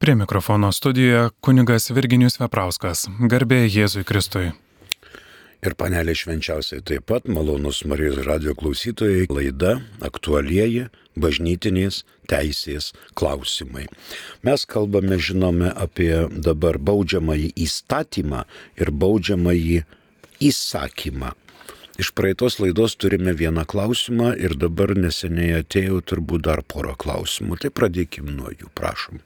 Prie mikrofono studijoje kunigas Virginijus Veprauskas. Garbė Jėzui Kristui. Ir panelė švenčiausiai taip pat, malonus Marijos radijo klausytojai, laida aktualieji bažnytinės teisės klausimai. Mes kalbame, žinome, apie dabar baudžiamąjį įstatymą ir baudžiamąjį įsakymą. Iš praeitos laidos turime vieną klausimą ir dabar neseniai atėjo turbūt dar porą klausimų. Tai pradėkim nuo jų, prašom.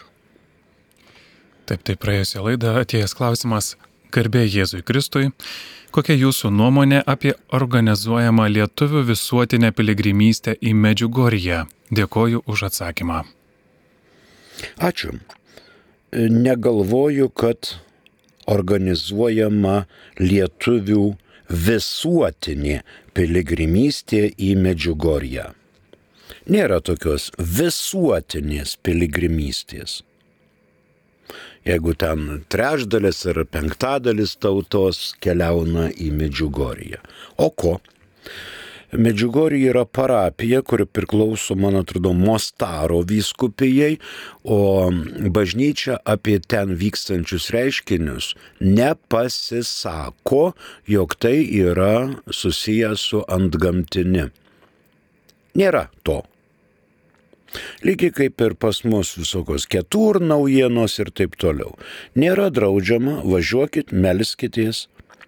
Taip, praėjusią laidą atėjęs klausimas: Garbė Jėzui Kristui, kokia jūsų nuomonė apie organizuojamą lietuvių visuotinę piligrimystę į Medžiugorję? Dėkoju už atsakymą. Ačiū. Negalvoju, kad organizuojama lietuvių visuotinė piligrimystė į Medžiugorję. Nėra tokios visuotinės piligrimystės. Jeigu ten trečdalis ar penktadalis tautos keliauna į Medžiugorję. O ko? Medžiugorija yra parapija, kuri priklauso, man atrodo, Mostaro vyskupijai, o bažnyčia apie ten vykstančius reiškinius nepasisako, jog tai yra susijęs su antgamtimi. Nėra to. Lygiai kaip ir pas mus visokios ketur naujienos ir taip toliau. Nėra draudžiama, važiuokit, melskitės,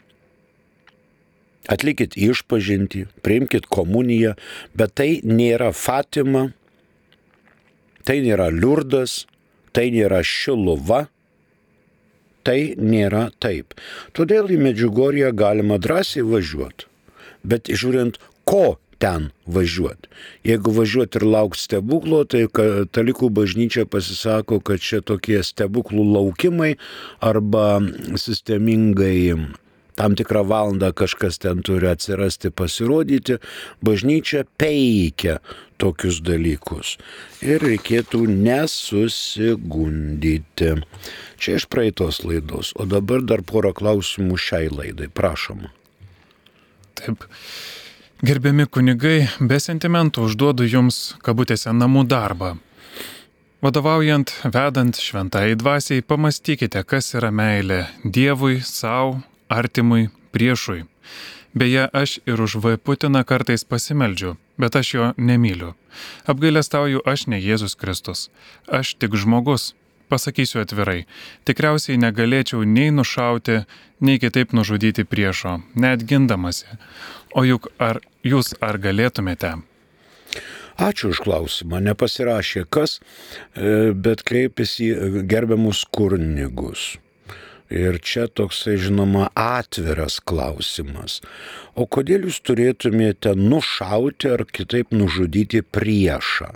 atlikit išpažintį, priimkit komuniją, bet tai nėra Fatima, tai nėra Liurdas, tai nėra Šiluva, tai nėra taip. Todėl į Medžiugorję galima drąsiai važiuoti, bet žiūrint, ko ten važiuoti. Jeigu važiuoti ir laukti stebuklo, tai katalikų bažnyčia pasisako, kad čia tokie stebuklų laukimai arba sistemingai tam tikrą valandą kažkas ten turi atsirasti, pasirodyti. Bažnyčia peikia tokius dalykus ir reikėtų nesusigundyti. Čia iš praeitos laidos, o dabar dar porą klausimų šiai laidai. Prašom. Taip. Gerbiami kunigai, be sentimentų užduodu jums, kabutėse, namų darbą. Vadovaujant, vedant šventai dvasiai, pamastykite, kas yra meilė Dievui, savo, artimui, priešui. Beje, aš ir už V. Putiną kartais pasimeldžiu, bet aš jo nemyliu. Apgailestauju, aš ne Jėzus Kristus. Aš tik žmogus. Pasakysiu atvirai, tikriausiai negalėčiau nei nušauti, nei kitaip nužudyti priešo, net gindamasi. O juk jūs galėtumėte? Ačiū už klausimą. Nepasirašė kas, bet kreipėsi gerbiamus kunigus. Ir čia toksai, žinoma, atviras klausimas. O kodėl jūs turėtumėte nušauti ar kitaip nužudyti priešą?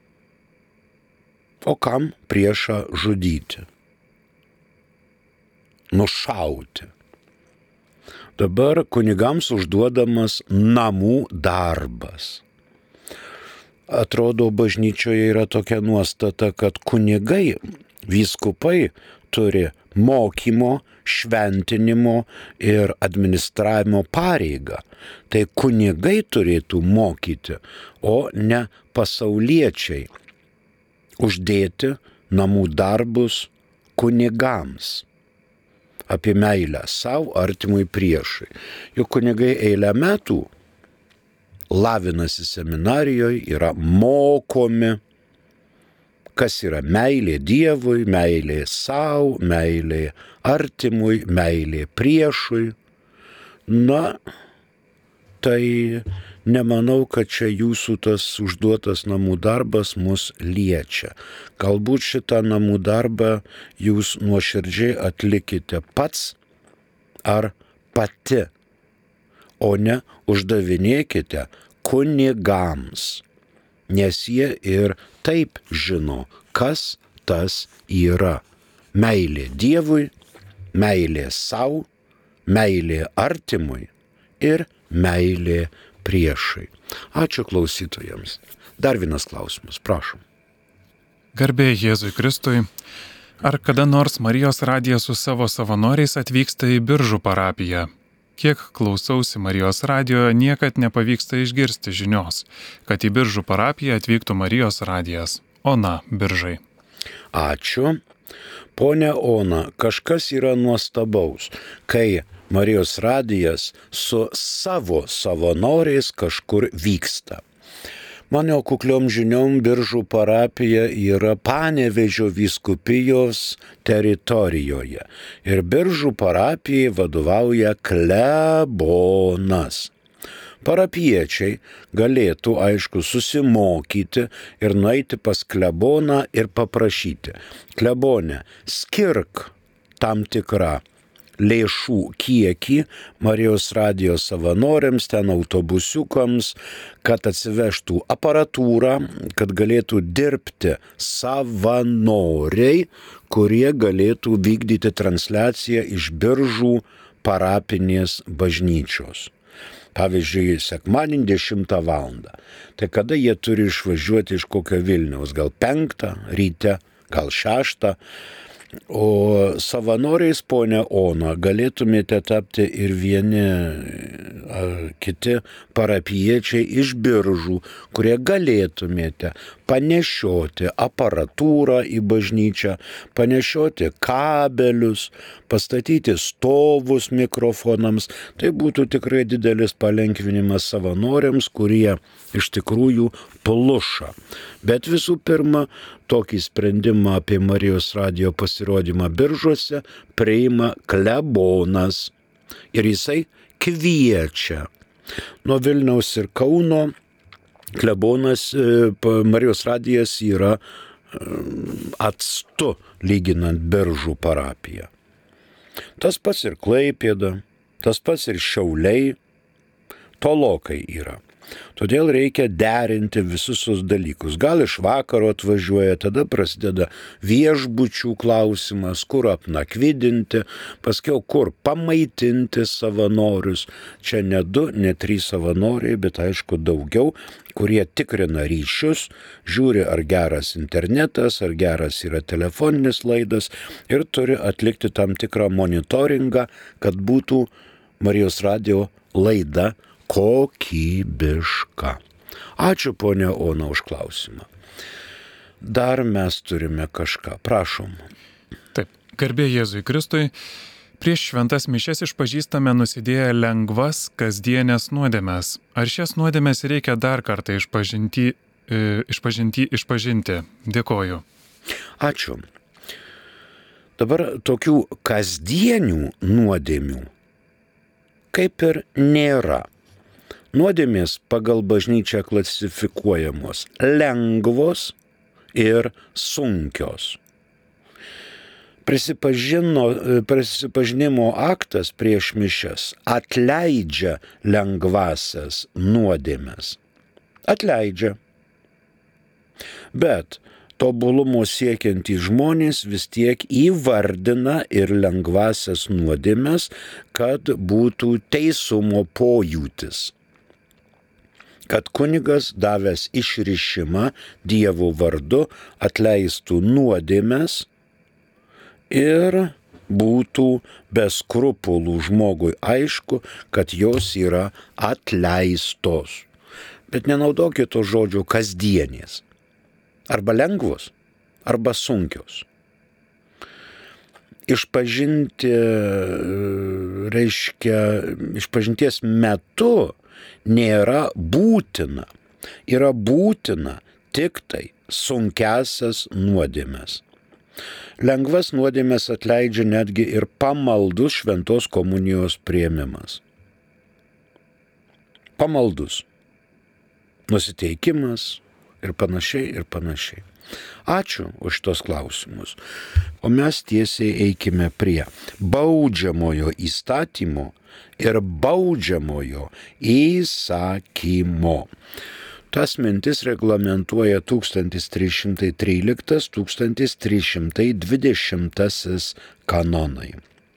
O kam priešą žudyti? Nušauti. Dabar kunigams užduodamas namų darbas. Atrodo, bažnyčioje yra tokia nuostata, kad kunigai, vyskupai turi mokymo, šventinimo ir administravimo pareigą. Tai kunigai turėtų mokyti, o ne pasauliečiai uždėti namų darbus kunigams apie meilę savo, artimui, priešui. Juk kunigai eilę metų lavinasi seminarijoje, yra mokomi, kas yra meilė Dievui, meilė savo, meilė artimui, meilė priešui. Na, tai nemanau, kad čia jūsų tas užduotas namų darbas mus liečia. Galbūt šitą namų darbą jūs nuoširdžiai atlikite pats ar pati, o ne uždavinėkite kunigams, nes jie ir taip žino, kas tas yra. Meilė Dievui, meilė savo, meilė artimui ir meilė priešai. Ačiū klausytojams. Dar vienas klausimas, prašom. Garbė Jėzui Kristui, ar kada nors Marijos radijas su savo savanoriais atvyksta į Biržų parapiją? Kiek klausausi Marijos radijo, niekad nepavyksta išgirsti žinios, kad į Biržų parapiją atvyktų Marijos radijas. Ona, Biržai. Ačiū. Pone Ona, kažkas yra nuostabaus, kai Marijos radijas su savo savanoriais kažkur vyksta. Mano kukliom žiniom Biržų parapija yra Panevėžio vyskupijos teritorijoje ir Biržų parapijai vadovauja klebonas. Parapiečiai galėtų, aišku, susimokyti ir nueiti pas kleboną ir paprašyti. Klebone, skirk tam tikrą lėšų kiekį Marijos radijo savanoriams, ten autobusiukams, kad atsivežtų aparatūrą, kad galėtų dirbti savanoriai, kurie galėtų vykdyti transliaciją iš Biržų parapinės bažnyčios. Pavyzdžiui, sekmadienį 10 valandą. Tai kada jie turi išvažiuoti iš kokio Vilniaus? Gal 5 ryte, gal 6. O savanoriais, ponia Ona, galėtumėte tapti ir vieni kiti parapiečiai iš Biržų, kurie galėtumėte panešioti aparatūrą į bažnyčią, panešioti kabelius, pastatyti stovus mikrofonams. Tai būtų tikrai didelis palengvinimas savanoriams, kurie iš tikrųjų pluša. Bet visų pirma, tokį sprendimą apie Marijos radijo pasirodymą Biržuose priima klebonas ir jisai kviečia. Nuo Vilniaus ir Kauno klebonas, Marijos radijas yra atstu lyginant Biržų parapiją. Tas pats ir Klaipėda, tas pats ir Šiauliai, tolokai yra. Todėl reikia derinti visus tos dalykus. Gal iš vakaro atvažiuoja, tada prasideda viešbučių klausimas, kur apnakvidinti, paskiau kur pamaitinti savanorius. Čia ne 2, ne 3 savanoriai, bet aišku daugiau, kurie tikrina ryšius, žiūri ar geras internetas, ar geras yra telefoninis laidas ir turi atlikti tam tikrą monitoringą, kad būtų Marijos radijo laida kokybiška. Ačiū, ponia Ona, už klausimą. Dar mes turime kažką. Prašom. Taip, garbė Jėzui Kristui. Prieš šventas mišias išpažįstame nusidėję lengvas kasdienės nuodėmes. Ar šias nuodėmes reikia dar kartą išpažinti? Dėkoju. Ačiū. Dabar tokių kasdienių nuodėmių kaip ir nėra. Nuodėmės pagal bažnyčią klasifikuojamos lengvos ir sunkios. Prisipažinimo aktas prieš mišias atleidžia lengvasias nuodėmes. Atleidžia. Bet tobulumo siekiantys žmonės vis tiek įvardina ir lengvasias nuodėmes, kad būtų teisumo pojūtis. Kad kunigas davęs išrišimą Dievo vardu atleistų nuodėmes ir būtų be skrupulų žmogui aišku, kad jos yra atleistos. Bet nenaudokite to žodžio kasdienės. Arba lengvos, arba sunkios. Išpažinti reiškia, išpažinties metu nėra būtina. Yra būtina tik tai sunkiasias nuodėmes. Lengvas nuodėmes atleidžia netgi ir pamaldus šventos komunijos priėmimas. Pamaldus. Nusiteikimas ir panašiai, ir panašiai. Ačiū už tos klausimus. O mes tiesiai eikime prie baudžiamojo įstatymo ir baudžiamojo įsakymo. Tas mintis reglamentuoja 1313-1320 kanonai.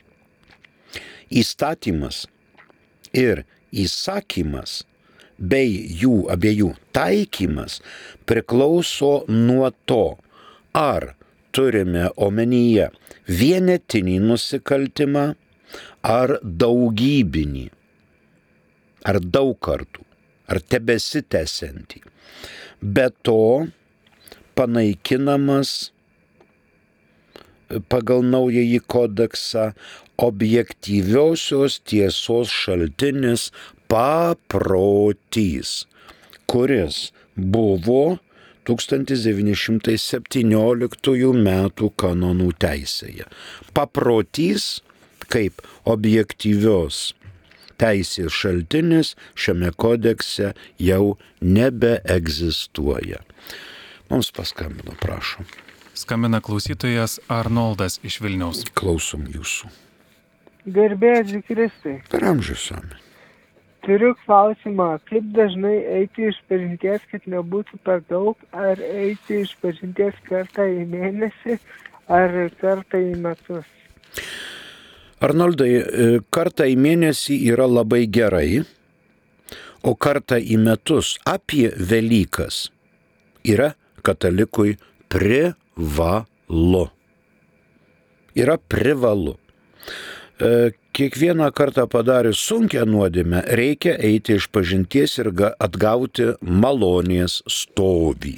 Įstatymas ir įsakymas bei jų abiejų taikymas priklauso nuo to, ar turime omenyje vienetinį nusikaltimą ar daugybinį, ar daug kartų, ar tebesitęsiantį. Be to panaikinamas pagal naująjį kodeksą objektyviosios tiesos šaltinis paprotys, kuris buvo 1917 metų kanonų teisėje. Paprotys kaip objektyvios teisės šaltinis šiame kodekse jau nebeegzistuoja. Mums paskambino, prašom. Skambina klausytojas Arnoldas iš Vilniaus. Klausom jūsų. Garbėsiu Kristui. Per amžius amen. Turiu klausimą, kaip dažnai eiti išpažinties, kad nebūtų per daug, ar eiti išpažinties kartą į mėnesį, ar kartą į metus? Arnoldai, kartą į mėnesį yra labai gerai, o kartą į metus apie Velykas yra katalikui privalu. Yra privalu. Kiekvieną kartą padarius sunkią nuodėmę reikia eiti išpažinties ir atgauti malonės stovį,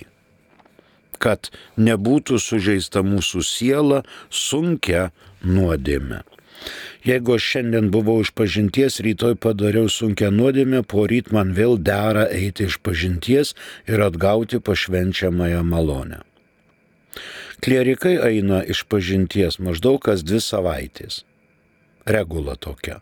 kad nebūtų sužeista mūsų siela sunkia nuodėmė. Jeigu aš šiandien buvau išpažinties, rytoj padariau sunkią nuodėmę, poryt man vėl dera eiti išpažinties ir atgauti pašvenčiamąją malonę. Klierikai eina išpažinties maždaug kas 2 savaitės. Regula tokia.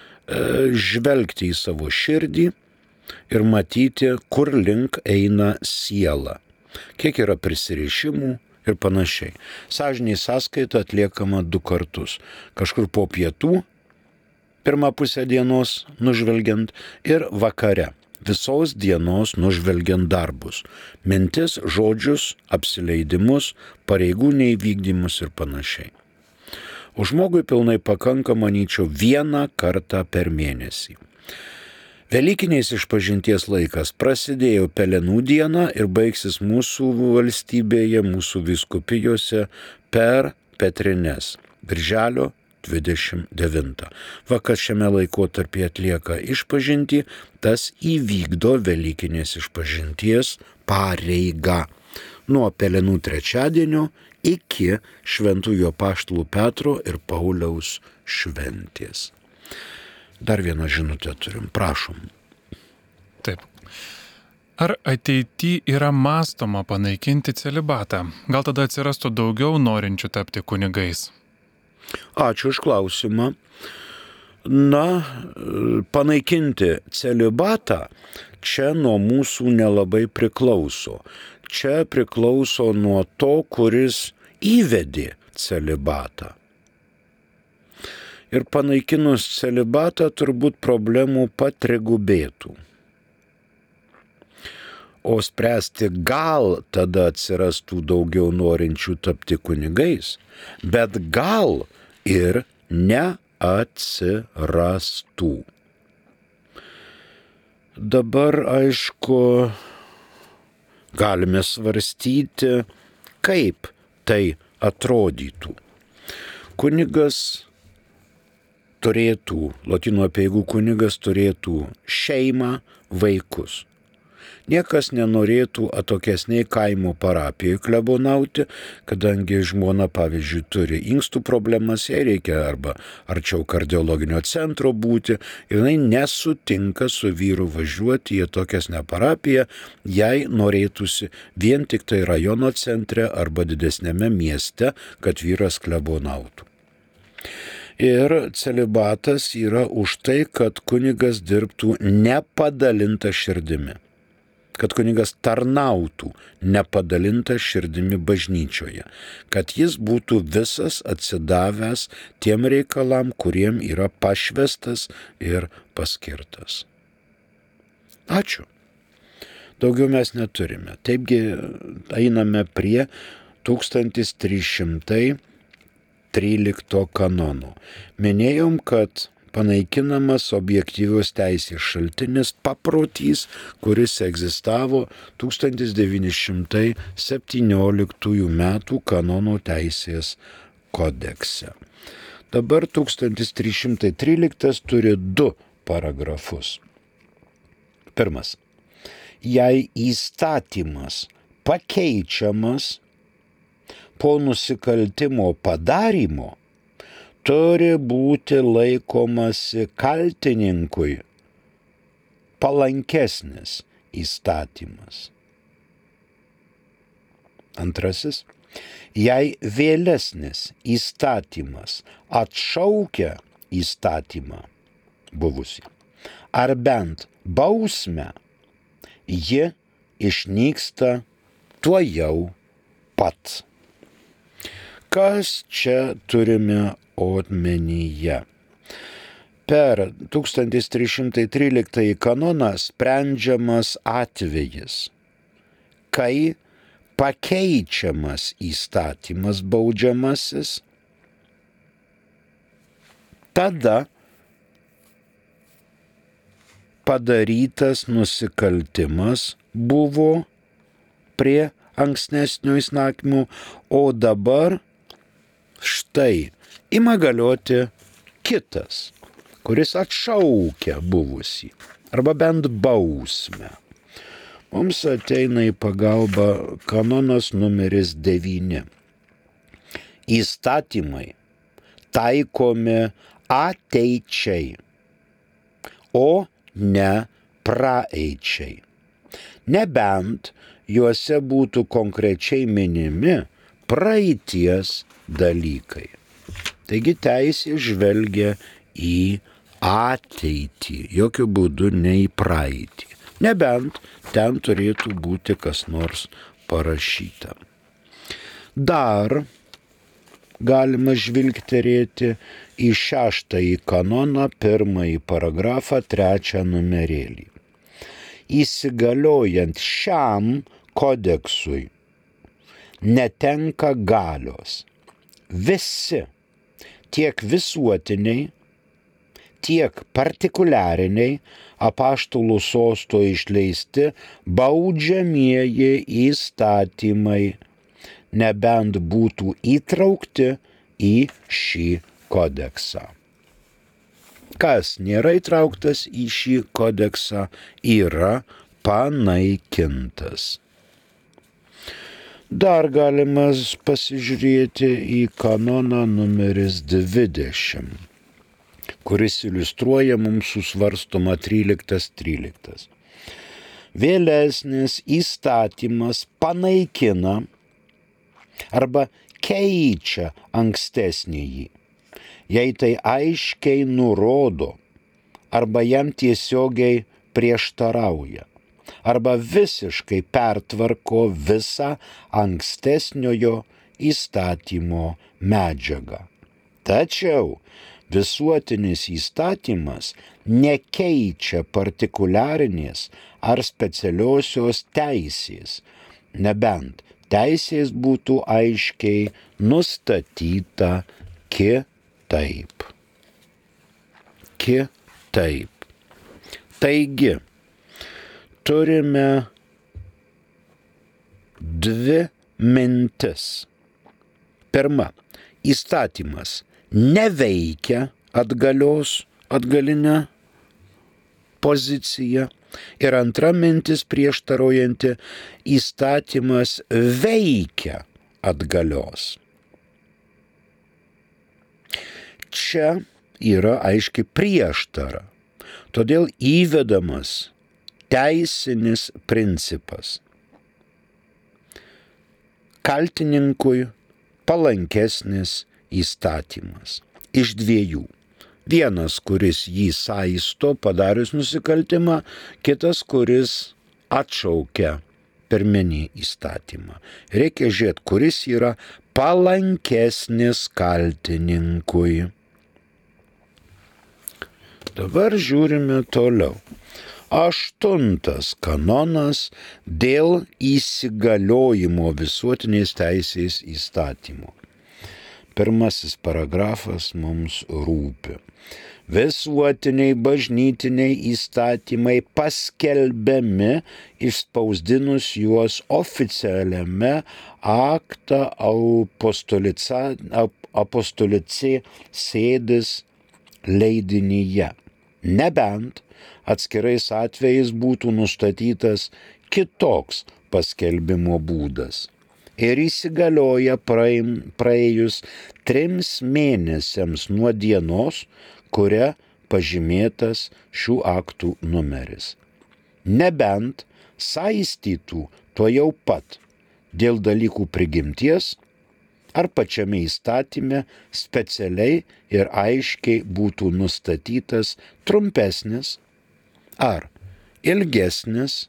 Žvelgti į savo širdį ir matyti, kur link eina siela. Kiek yra prisirišimų ir panašiai. Sąžiniai sąskaita atliekama 2 kartus. Kažkur po pietų, pirmą pusę dienos nužvelgiant ir vakare, visos dienos nužvelgiant darbus. Mintis, žodžius, apsileidimus, pareigų neįvykdymus ir panašiai. O žmogui pilnai pakanka, manyčiau, 1 kartą per mėnesį. Velykiniais išpažinties laikas prasidėjo Pelenų dieną ir baigsis mūsų valstybėje, mūsų vyskupijose per Petrines, birželio 29. Kas šiame laikotarpyje atlieka išpažintį, tas įvykdo Velykinės išpažinties pareigą. Nuo Pelenų trečiadienio iki Šventųjų apaštalų Petro ir Pauliaus šventės. Dar vieną žinutę turim, prašom. Taip. Ar ateityje yra mąstoma panaikinti celibatą? Gal tada atsirastų daugiau norinčių tapti kunigais? Ačiū už klausimą. Panaikinti celibatą čia nuo mūsų nelabai priklauso. Čia priklauso nuo to, kuris įvedė celibatą. Ir panaikinus celibatą turbūt problemų patrigubėtų. O spręsti gal tada atsirastų daugiau norinčių tapti kunigais, bet gal ir neatsirastų. Dabar, aišku, galime svarstyti, kaip tai atrodytų. Kunigas turėtų, lotynų apeigų kunigas turėtų šeimą, vaikus. Niekas nenorėtų atokesniai kaimo parapijai klebonauti, kadangi žmona, pavyzdžiui, turi inkstų problemas, jai reikia arba arčiau kardiologinio centro būti, ir jinai nesutinka su vyru važiuoti į atokesnę parapiją, jai norėtųsi vien tik tai rajono centre arba didesnėme mieste, kad vyras klebonautų. Ir celibatas yra už tai, kad kunigas dirbtų nepadalinta širdimi. Kad kunigas tarnautų nepadalinta širdimi bažnyčioje, kad jis būtų visas atsidavęs tiem reikalam, kuriem yra pašvestas ir paskirtas. Ačiū. Daugiau mes neturime. Taipgi einame prie 1313 kanono. Minėjom, kad panaikinamas objektyvios teisės šaltinis paprotys, kuris egzistavo 1917 metų kanono teisės kodekse. Dabar 1313 turi 2 paragrafus. Pirmas. Jei įstatymas pakeičiamas, po nusikaltimo padarymo turi būti laikomasi kaltininkui palankesnis įstatymas. Antrasis, jei vėlesnis įstatymas atšaukia įstatymą buvusį, ar bent bausmę, ji išnyksta tuojau pat. Kas čia turime omenyje? Per 1313 kanoną sprendžiamas atvejis, kai pakeičiamas įstatymas baudžiamasis, tada padarytas nusikaltimas buvo prie ankstesnio įstatymo, o dabar štai ima galioti kitas, kuris atšaukia buvusį, arba bent bausmę. Mums ateina į pagalbą kanonas numeris 9. Įstatymai taikomi ateičiai, o ne praeičiai. Nebent juose būtų konkrečiai minimi praeities dalykai. Taigi teisė žvelgia į ateitį, jokių būdų ne į praeitį. Nebent ten turėtų būti kas nors parašyta. Dar galima žvilgterėti į 6 kanoną, 1 paragrafą, 3 numerėlį. Įsigaliojant šiam kodeksui netenka galios visi tiek visuotiniai, tiek partikuliariniai apaštalų sosto išleisti baudžiamieji įstatymai, nebent būtų įtraukti į šį kodeksą. Kas nėra įtrauktas į šį kodeksą, yra panaikintas. Dar galima pasižiūrėti į kanoną numeris 20, kuris iliustruoja mums susvarstomą 13.13. Vėlesnis įstatymas panaikina arba keičia ankstesnįjį, jei tai aiškiai nurodo arba jam tiesiogiai prieštarauja, arba visiškai pertvarko visą ankstesniojo įstatymo medžiagą. Tačiau visuotinis įstatymas nekeičia partikuliarinės ar specialiosios teisės, nebent teisės būtų aiškiai nustatyta kitaip. Taigi, turime 2 mintis. Pirma, įstatymas neveikia atgalinę poziciją. Ir antra mintis prieštaraujanti, įstatymas veikia atgalios. Čia yra aiški prieštara. Todėl įvedamas teisinis principas. Kaltininkui palankesnis įstatymas. Iš 2. Vienas, kuris jį saisto padarius nusikaltimą, kitas, kuris atšaukia pirminį įstatymą. Reikia žiūrėti, kuris yra palankesnis kaltininkui. Dabar žiūrime toliau. 8 kanonas dėl įsigaliojimo visuotinės teisės įstatymo. 1 paragrafas mums rūpi. Visuotiniai bažnytiniai įstatymai paskelbiami išspausdinus juos oficialiame Acta Apostolicae Sedis leidinyje, nebent atskirais atvejais būtų nustatytas kitoks paskelbimo būdas. ir įsigalioja praėjus 3 mėnesiams nuo dienos, kuria pažymėtas šių aktų numeris. Nebent saistytų tuojau pat dėl dalykų prigimties ar pačiame įstatyme specialiai ir aiškiai būtų nustatytas trumpesnis ar ilgesnis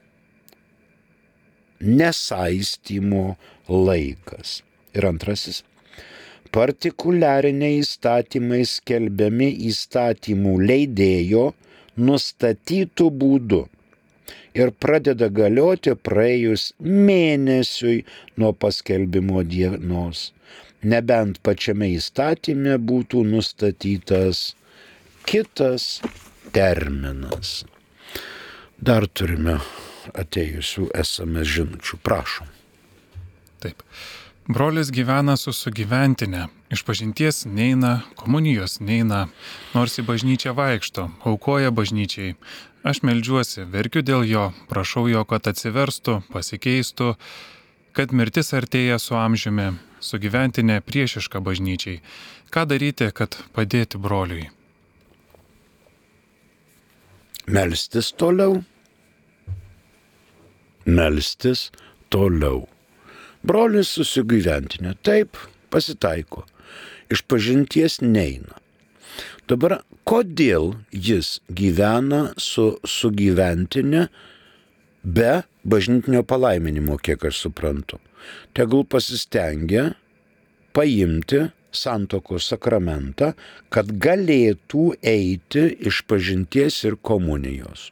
nesaistymo laikas. Ir antrasis. Partikuliariniai įstatymai skelbiami įstatymų leidėjo nustatytų būdu ir pradeda galioti praėjus mėnesiui nuo paskelbimo dienos, nebent pačiame įstatyme būtų nustatytas kitas terminas. Dar turime atėjusių SMS žinučių, prašom. Taip. Brolis gyvena su sugyventinė, išpažinties neina, komunijos neina, nors į bažnyčią vaikšto, aukoja bažnyčiai. Aš meldžiuosi, verkiu dėl jo, prašau jo, kad atsiverstų, pasikeistų, kad mirtis artėja su amžiumi, sugyventinė priešiška bažnyčiai. Ką daryti, kad padėti broliui? Melstis toliau. Melstis toliau. Brolis susigyventinė, taip, pasitaiko, išpažinties neina. Dabar, kodėl jis gyvena su sugyventinė be bažnytinio palaiminimo, kiek aš suprantu? Tegul pasistengia paimti santuokos sakramentą, kad galėtų eiti išpažinties ir komunijos.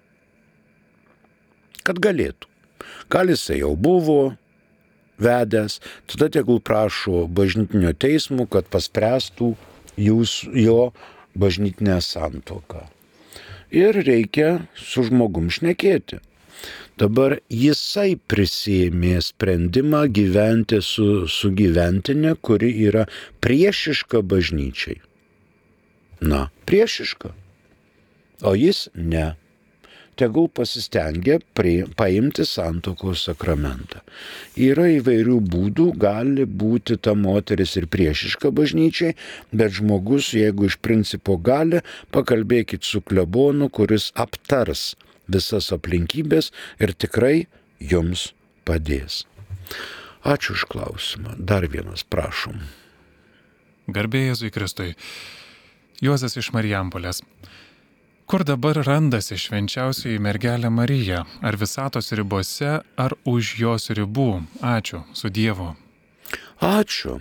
Kad galėtų. Gal jisai jau buvo vedęs, tada tegul prašo bažnytinio teismo, kad paspręstų jo bažnytinę santuoką. Ir reikia su žmogum šnekėti. Dabar jisai prisėmė sprendimą gyventi su sugyventinė, kuri yra priešiška bažnyčiai. Na, priešiška. O jis ne. Tegul pasistengia paimti santuokos sakramentą. Yra įvairių būdų, gali būti ta moteris ir priešiška bažnyčiai, bet žmogus, jeigu iš principo gali, pakalbėkit su klebonu, kuris aptars visas aplinkybės ir tikrai jums padės. Ačiū už klausimą. Dar vienas, prašom. Garbė Jėzui Kristui. Juozas iš Marijampolės. Kur dabar randasi švenčiausioji mergelė Marija? Ar visatos ribose, ar už jos ribų? Ačiū, su Dievu. Ačiū,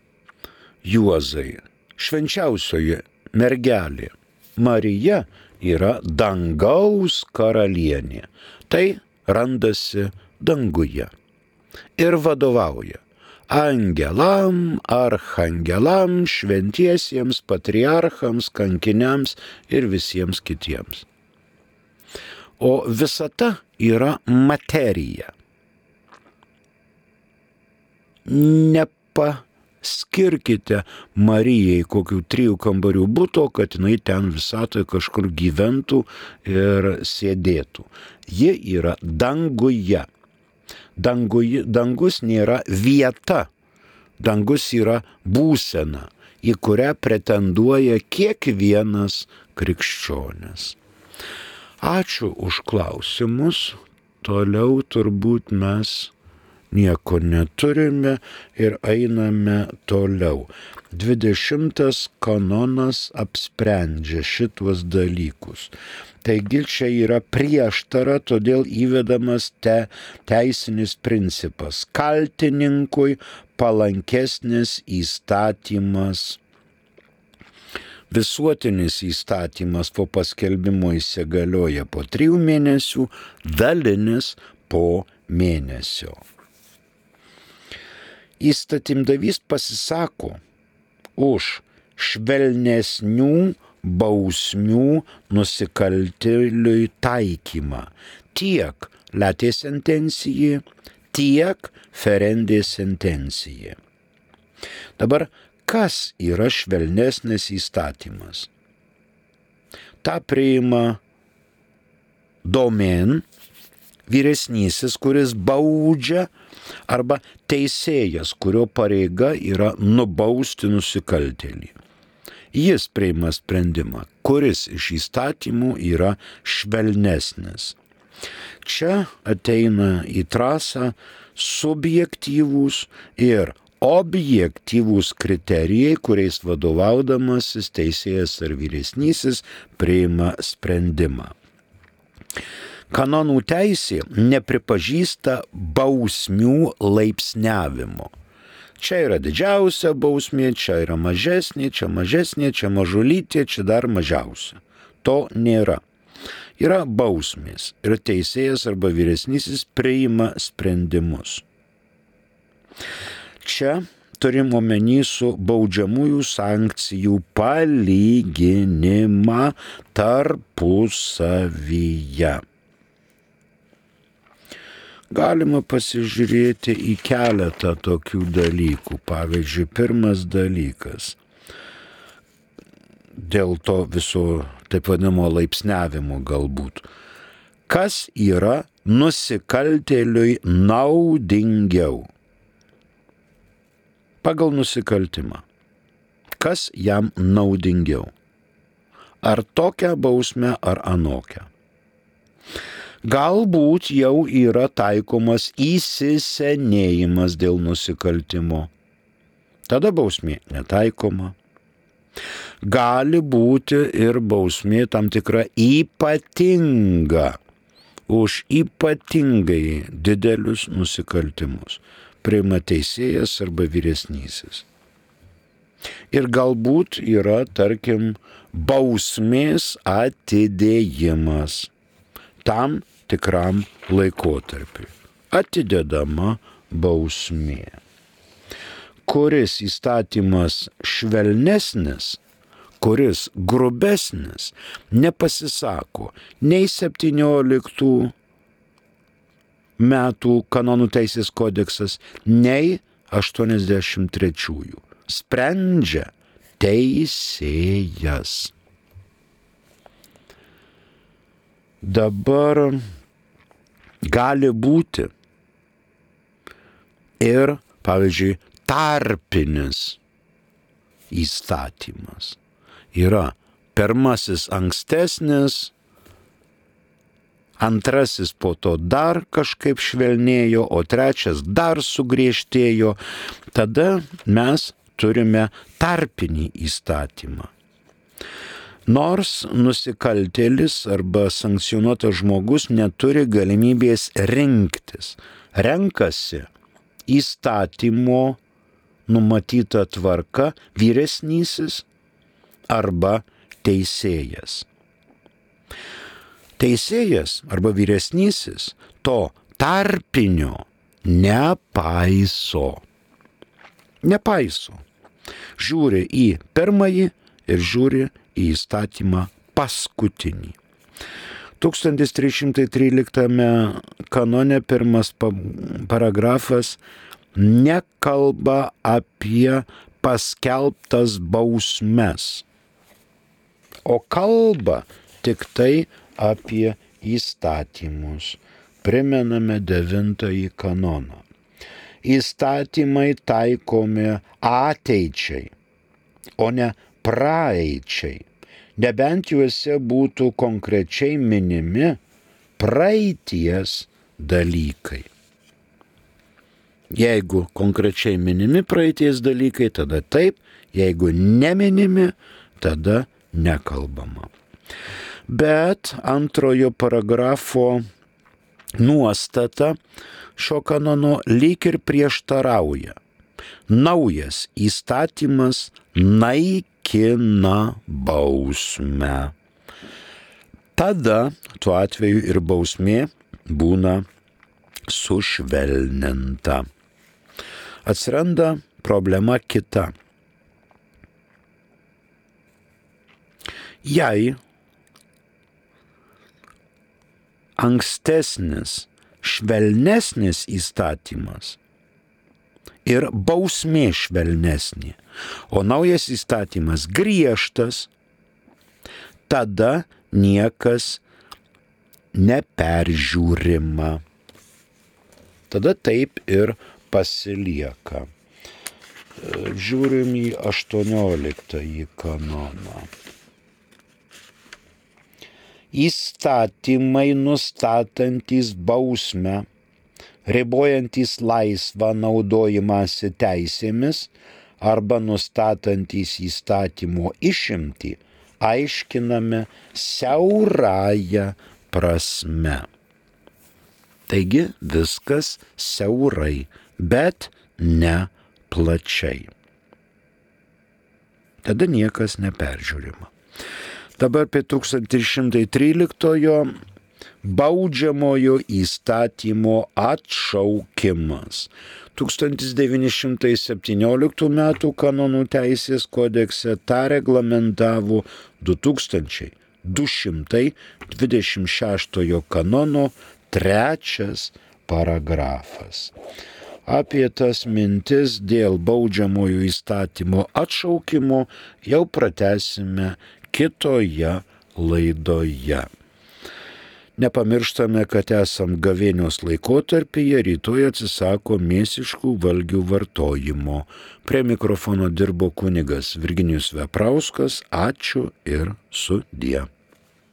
Juozai. Švenčiausioji mergelė Marija yra dangaus karalienė. Tai randasi danguje ir vadovauja angelam, archangelam, šventiesiems, patriarchams, kankiniams ir visiems kitiems. O visata yra materija. Nepaskirkite Marijai kokių 3 kambarių buto, kad jinai ten visatoje kažkur gyventų ir sėdėtų. Ji yra danguje. Dangus nėra vieta, dangus yra būsena, į kurią pretenduoja kiekvienas krikščionis. Ačiū už klausimus, toliau turbūt mes nieko neturime ir einame toliau. 20 kanonas apsprendžia šitos dalykus. Taigi čia yra prieštara, todėl įvedamas teisinis principas. Kaltininkui palankesnis įstatymas. Visuotinis įstatymas po paskelbimo įsigalioja po 3 mėnesių, dalinis po mėnesio. Įstatymdavys pasisako už švelnesnių bausmių nusikaltėliui taikymą tiek latė sentencijai, tiek ferendė sentencijai. Dabar, kas yra švelnesnis įstatymas? Ta priima domėn vyresnysis, kuris baudžia arba teisėjas, kurio pareiga yra nubausti nusikaltėlį. Jis priima sprendimą, kuris iš įstatymų yra švelnesnis. Čia ateina į trasą subjektyvūs ir objektyvūs kriterijai, kuriais vadovaudamasis teisėjas ar vyresnysis priima sprendimą. Kanonų teisė nepripažįsta bausmių laipsniavimo. Čia yra didžiausia bausmė, čia yra mažesnė, čia mažulytė, čia dar mažiausia. To nėra. Yra bausmės ir teisėjas arba vyresnysis priima sprendimus. Čia turim omeny su baudžiamųjų sankcijų palyginimą tarpusavyje. Galima pasižiūrėti į keletą tokių dalykų. Pavyzdžiui, pirmas dalykas. Dėl to viso taip vadinamo laipsniavimo galbūt. Kas yra nusikaltėliui naudingiau? Pagal nusikaltimą. Kas jam naudingiau? Ar tokią bausmę, ar anokią? Galbūt jau yra taikomas įsisenėjimas dėl nusikaltimo. Tada bausmė netaikoma. Gali būti ir bausmė tam tikra ypatinga už ypatingai didelius nusikaltimus. Priima teisėjas arba vyresnysis. Ir galbūt yra, tarkim, bausmės atidėjimas tam tikram laikotarpiui. Atidedama bausmė. Kuris įstatymas švelnesnis, kuris grubesnis, nepasisako nei 17 metų kanonų teisės kodeksas, nei 83. Sprendžia teisėjas. Dabar gali būti ir, pavyzdžiui, tarpinis įstatymas. Yra pirmasis ankstesnis, antrasis po to dar kažkaip švelnėjo, o trečias dar sugriežtėjo. Tada mes turime tarpinį įstatymą. Nors nusikaltėlis arba sankcionuotas žmogus neturi galimybės rinktis. Renkasi įstatymo numatyta tvarka vyresnysis arba teisėjas. Teisėjas arba vyresnysis to tarpinio nepaiso. Žiūri į pirmąjį ir žiūri į įstatymą paskutinį. 1313 kanone pirmas paragrafas nekalba apie paskelbtas bausmes, o kalba tik tai apie įstatymus. Primename 9 kanoną. Įstatymai taikomi ateičiai, o ne praeičiai. Nebent juose būtų konkrečiai minimi praeities dalykai. Jeigu konkrečiai minimi praeities dalykai, tada taip, jeigu neminimi, tada nekalbama. Bet antrojo paragrafo nuostata šio kanono lyg ir prieštarauja. Naujas įstatymas naikina bausmę. Tada tuo atveju ir bausmė būna sušvelninta. Atsiranda problema kita. Jei ankstesnis, švelnesnis įstatymas ir bausmė švelnesnė, o naujas įstatymas griežtas, tada niekas neperžiūrima. tada taip ir pasilieka. Žiūrim į 18 kanoną. Įstatymai nustatantys bausmę, ribojantys laisvą naudojimąsi teisėmis arba nustatantys įstatymo išimtį, aiškiname siaurąją prasme. Taigi viskas siaurai, bet ne plačiai. Tada niekas neperžiūrima. Dabar apie 1313 baudžiamojo įstatymo atšaukimas. 1917 m. kanonų teisės kodekse tą reglamentavo 2226 kanono 3 paragrafas. Apie tas mintis dėl baudžiamojo įstatymo atšaukimo jau pratęsime kitoje laidoje. Nepamirštame, kad esam gavėnios laikotarpyje, rytoj atsisako mėsiškų valgių vartojimo. Prie mikrofono dirbo kunigas Virginijus Veprauskas. Ačiū ir sudie.